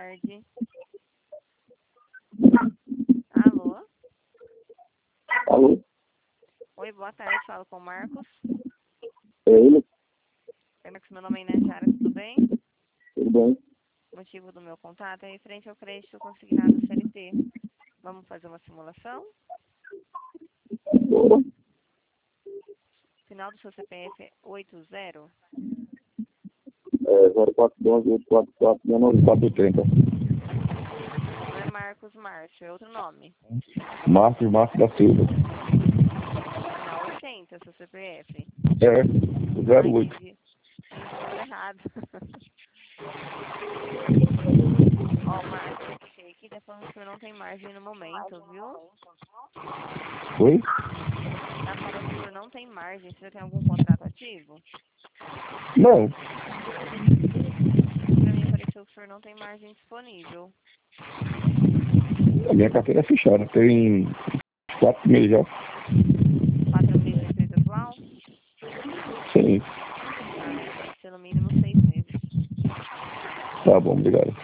tarde. Alô? Alô? Oi, boa tarde. Falo com o Marcos. É ele? Oi, Marcos, meu nome é Inês Jara, tudo bem? Tudo bem? O motivo do meu contato é referente ao crédito consignado CLT. Vamos fazer uma simulação? Ora, Final do seu CPF é 80. é 0412-844-99480. Não é Marcos Márcio, é outro nome. Márcio da Silva. Final 80, seu CPF. É, Ah, 08. entendi. Entendi o número errado. Ó, Marcos, eu achei aqui, tá falando que o senhor não tem margem no momento, viu? Oi? Tá falando que o senhor não tem margem. O senhor tem algum contrato ativo? Não, Aqui pra mim apareceu que o senhor não tem margem disponível. a minha carteira é fechada. Tem 4 meses já. 4 meses da empresa atual? Sim. Ah, tem que ser no mínimo 6 meses. Tá bom, obrigado.